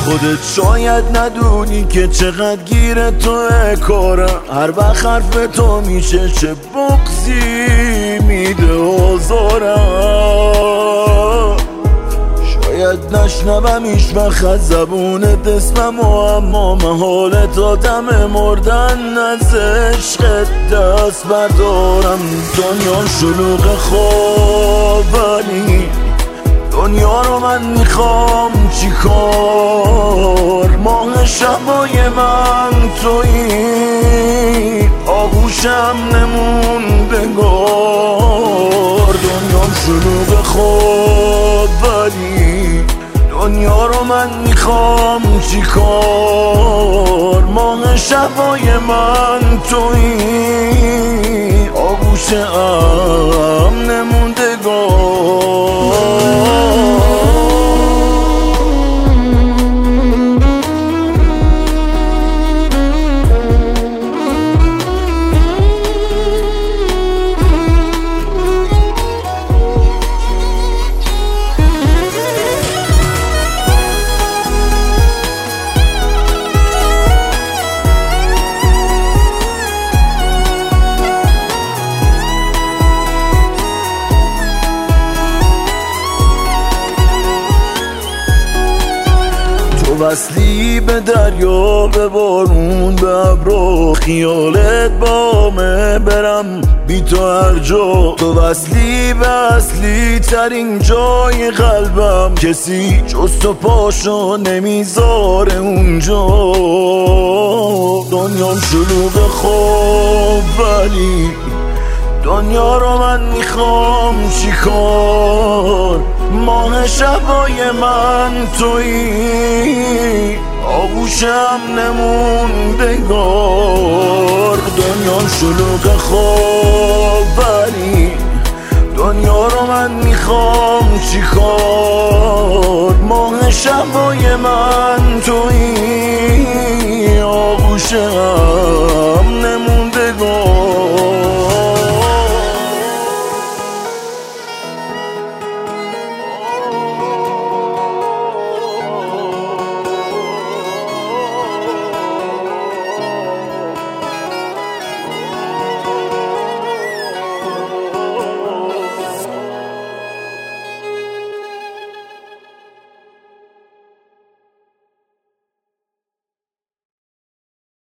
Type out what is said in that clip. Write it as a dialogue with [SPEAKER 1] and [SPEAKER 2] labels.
[SPEAKER 1] خودت شاید ندونی که چقدر گیر توه کارم. هر وقت حرف تو میشه چه بغضی میده آزارم. شاید نشنوم هیچ وقت از زبونت اسمم اما محالت آدم مردن از عشقت دست بردارم. دنیا شلوغ خوابانی، دنیا رو من میخوام چیکار؟ ماه شبای من تویی، آغوشم نموندگار. دنیام شلوغ خواب ولی دنیا رو من میخوام چیکار؟ ماه شبای من تویی، آغوشم نموندگار. وصلی به دریا، به بارون، به ابرو، خیالت بامه برم بی تو هر جا. تو وصلی به اصلی ترین جای قلبم، کسی جز تو پاشو نمیذاره اونجا. دنیام شلوغ خواب ولی دنیا رو من میخوام چیکار؟ ماه شبای من تویی، آغوشم نموندگار. دنیا شلوغ خواب ولی دنیا رو من میخوام چیکار؟